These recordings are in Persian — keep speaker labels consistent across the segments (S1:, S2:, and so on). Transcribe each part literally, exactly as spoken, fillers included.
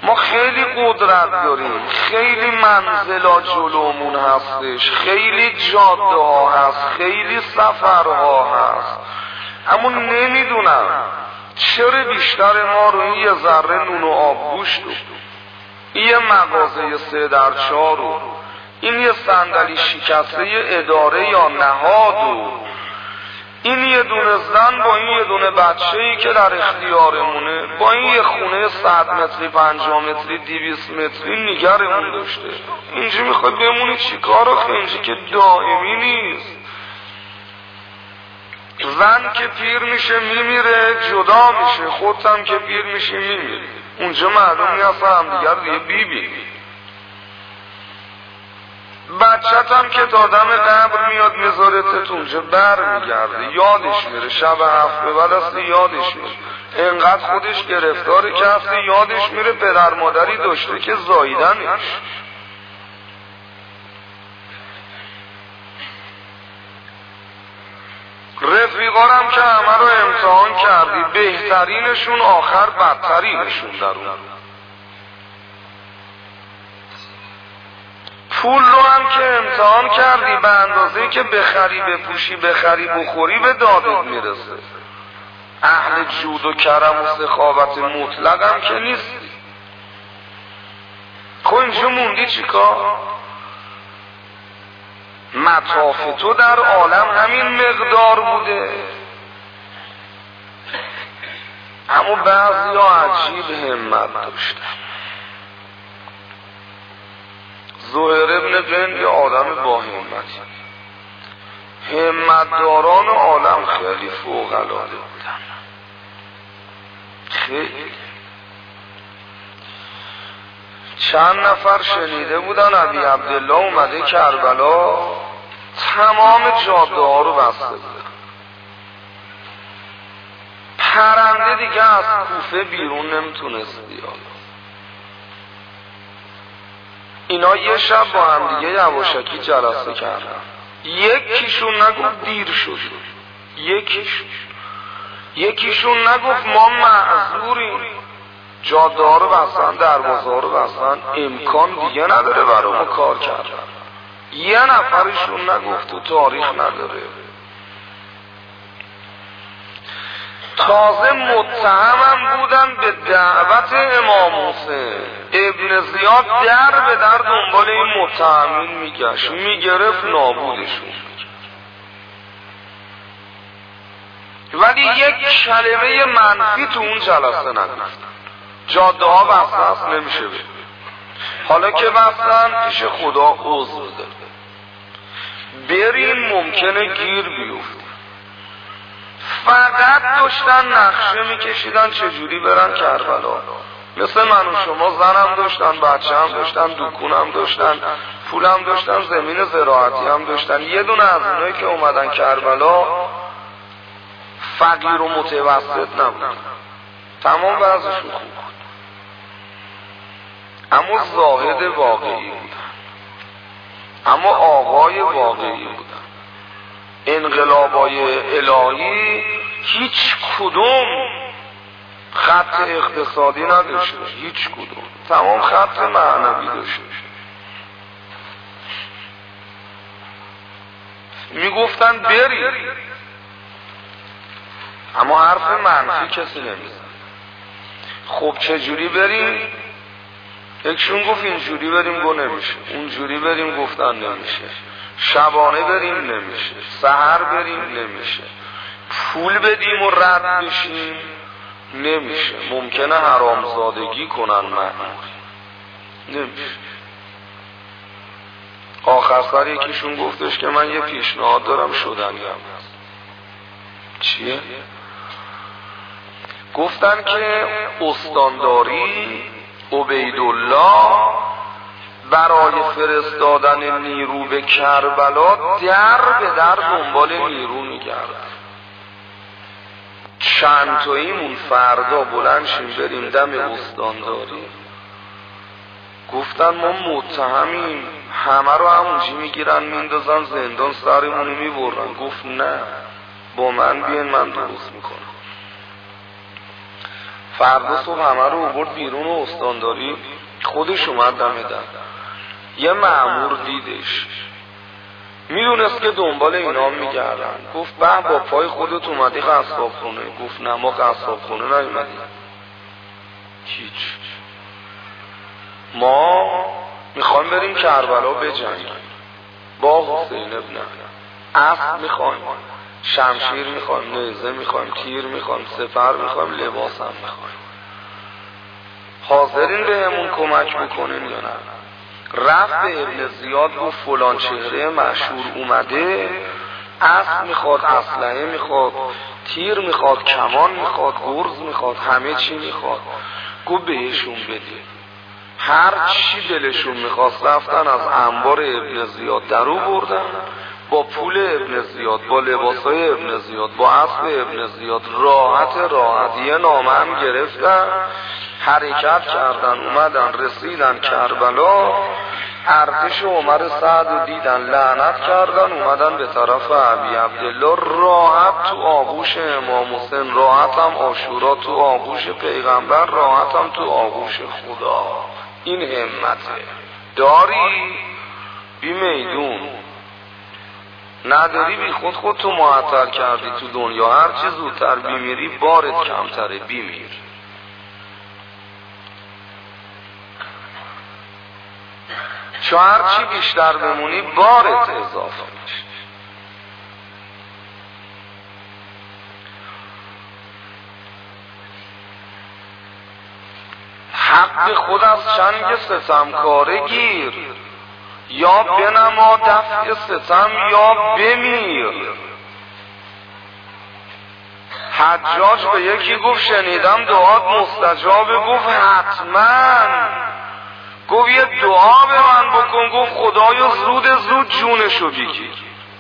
S1: ما خیلی قدرت داریم، خیلی منزلا جلومون هستش، خیلی جاده ها هست، خیلی سفرها هست، اما نمیدونم چرا بیشتر ما رو این یه ذره نون و آبگوشت و این یه مغازه سه در چهار و این یه صندلی شکسته اداره یا نهاد و این یه دونه زن با این یه دونه بچه‌ای که در اختیارمونه با این یه خونه صد متری پنجاه متری دویست متری نگرمون داشته، اینجا میخوای بمونی چیکار آخه؟ اینجا که دائمی نیست. زن که پیر میشه میمیره جدا میشه، خودت هم که پیر میشی میمیری، اونجا معلوم نیست هم دیگر دیگه بی بی بچت هم که تا دم قبر میاد میذارتت اونجا بر میگرده، یادش میره، شب هفته بعد است یادش میره، انقدر خودش گرفتاره که هفته یادش میره پدر مادری داشته که زاییدنش. رفیقارم که همه رو امتحان کردی، بهترینشون آخر بدترینشون درون. پول رو هم که امتحان کردی به اندازه‌ای که بخری بپوشی بخری بخوری به دادت میرسه. اهل جود و کرم و سخاوت مطلق هم که نیستی. خب اینجا موندی چیکار؟ مطاف تو در عالم همین مقدار بوده، اما بعضی ها عجیب همت داشتن. زهیر ابن جن یه آدم با همتی، همتداران عالم خیلی فوق العاده بودن، خیلی. چند نفر شنیده بودن ابی عبدالله اومده کربلا تمام جاده ها رو بسته بوده، پرنده دیگه از کوفه بیرون نمیتونست بیاد. اینا یه شب با هم دیگه یواشکی جلسه کردن، یکیشون نگفت دیر شد، یکیشون یکیشون نگفت ما معذوریم، جاده ها رو بستن، دروازه ها رو بستن، امکان دیگه نداره برای ما کار کردن. یه نفرشون نگفت تو تاریخ نداره. تازه متهمم بودن به دعوت امام حسین. ابن زیاد در به در دنبال این متهمین میگشت، میگرفت نابودشون، ولی یک کلمه منفی تو اون جلسه نگفتن. جاده ها بسته نمیشه بید. حالا که بستن پیش خدا عذر بده، برین ممکنه گیر بیفت. فقط داشتن نقشه میکشیدن چجوری برن کربلا. مثل من و شما زنم داشتن، بچه هم داشتن، دکون هم داشتن، پول هم داشتن، زمین زراعتی هم داشتن. یه دونه از اونایی که اومدن کربلا فقیر و متوسط نبود، تمام وضعشون خوب بود، اما زاهد واقعی بودن، اما آقای واقعی بودن. انقلابای الهی هیچ کدوم خط اقتصادی نداشت، هیچ کدوم، تمام خط معنوی داشت. میگفتن بری، اما حرف منفی کسی نمیزن. خب چجوری بریم؟ یکشون گفت اینجوری بریم، گو نمیشه. اونجوری بریم، گفتن نمیشه. شبانه بریم، نمیشه. سحر بریم، نمیشه. پول بدیم و رد بشیم، نمیشه. ممکنه حرامزادگی کنن مأموری، نمیشه. آخر سر یکیشون گفتش که من یه پیشنهاد دارم شدنی هم هست. چیه؟ گفتن که استانداری عبیدالله برای فرستادن نیرو به کربلا در به در دنبال نیرو میگرد. چند تاییمون فردا بلند شیم بریم دم استانداری. گفتن ما متهمیم، همه رو همونجی میگیرن میندازن زندان، سرمونو میبرن. گفت نه، با من بیان، من درست میکنم. فردا صبح همه رو آورد بیرون و استانداری خودش اومد دم در. یه مأمور دیدش، میدونست که دنبال اینا میگردن، گفت به با پای خودت اومدی قصاب خونه؟ گفت نه ما قصاب خونه نیومدیم، هیچ، ما میخوایم بریم کربلا بجنگیم با حسین ابن اسد، میخوایم شمشیر میخوایم، نیزه میخوایم، تیر میخوایم، سپر میخوایم، لباس هم میخوایم، حاضرین به همون کمک بکنین یا نه؟ رفت به ابن زیاد گفت فلان چهره مشهور اومده، اسب میخواد، اسلحه میخواد، تیر میخواد، کمان میخواد، گرز میخواد، همه چی میخواد. گفت بهشون بده. هر چی دلشون میخواست رفتن از انبار ابن زیاد درو بردن، با پول ابن زیاد، با لباسای ابن زیاد، با اسب ابن زیاد راحت راحت یه نامه هم گرفتن، حرکت کردن، اومدن رسیدن کربلا، ارتش عمر سعد رو دیدن، لعنت کردن، اومدن به طرف ابی عبدالله، راحت تو آغوش امام حسین، راحت هم عاشورا تو آغوش پیغمبر، راحت هم تو آغوش خدا. این همته داری بی میدون، نداری بی خود خود تو معطل کردی تو دنیا، هر چی زودتر بیمیری بارت کمتره، بیمیر. چون هر چی بیشتر بمونی بارت اضافه میشه. حق خود از چنگ ستمکاره گیر، یا بنما دفع ستم یا بمیر. حجاج به یکی گفت شنیدم دعات مستجابه، گفت حتما. گفت یه دعا به من بکن، گفت خدایا زود زود جونشو بگیر.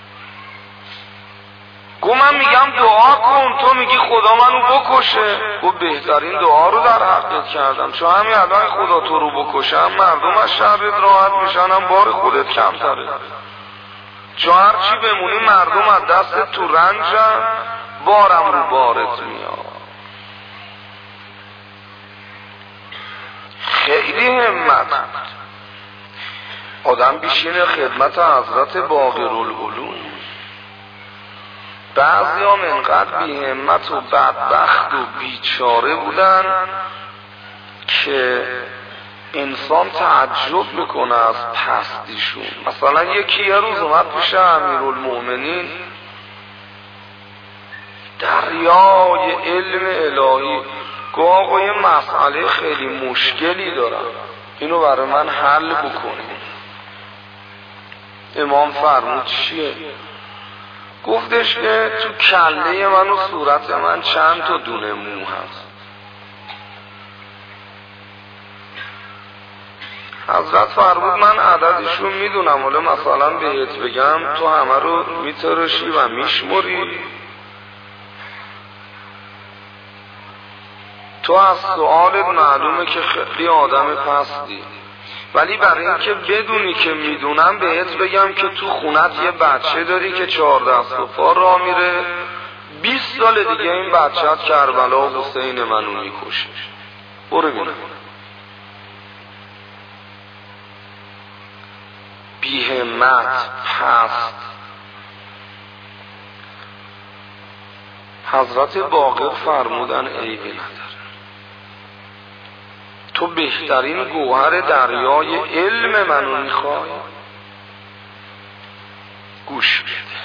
S1: گفت من میگم دعا کن، تو میگی خدا منو بکشه. گفت بهترین دعا رو در حقت کردم، چون همین الان خدا تو رو بکشه هم مردم از شرت راحت میشن، هم بار خودت کمتره. چون هر چی بمونی مردم از دست تو رنجن، بارم رو بارت میاد. خیلی همت آدم بیشینه خدمت حضرت باقرالعلوم. بعضی هم انقدر بی همت و بدبخت و بیچاره بودن که انسان تعجب میکنه از پستیشون. مثلا یکی یه روز اومد پیش امیرالمومنین، دریای علم الهی، گفت آقا یه مسئله خیلی مشکلی دارم، اینو برای من حل بکنیم. امام فرمود چیه؟ گفتش که تو کله من و صورت من چند تا دونه مو هست. حضرت فرمود من عددشون میدونم، حالا مثلا بهت بگم تو همه رو میترشی و میشموری. تو از سؤالت معلومه که خیلی آدم پستی، ولی برای اینکه بدونی که میدونم بهت بگم که تو خونت یه بچه داری که چهار دست و پا راه میره، بیست سال دیگه این بچه‌ت کربلا و حسین منو میکشه. برو بینم. بی همت، پست. حضرت باقر فرمودن عیبی نداره، تو بهترین گوهر دریای علم منو میخوای، گوش بده.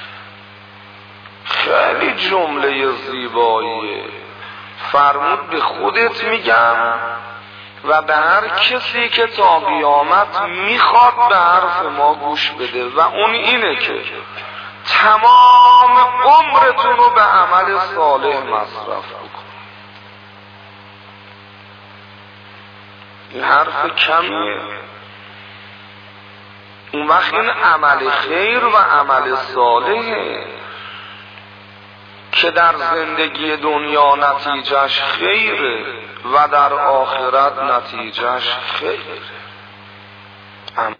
S1: خیلی جمله زیباییه. فرمود به خودت میگم و به هر کسی که تا قیامت میخواد به حرف ما گوش بده، و اون اینه که تمام عمرتون رو به عمل صالح مصرف بکن. این حرف کمیه. اون وقت این عمل خیر و عمل صالحه که در زندگی دنیا نتیجهش خیره و در آخرت نتیجهش خیره.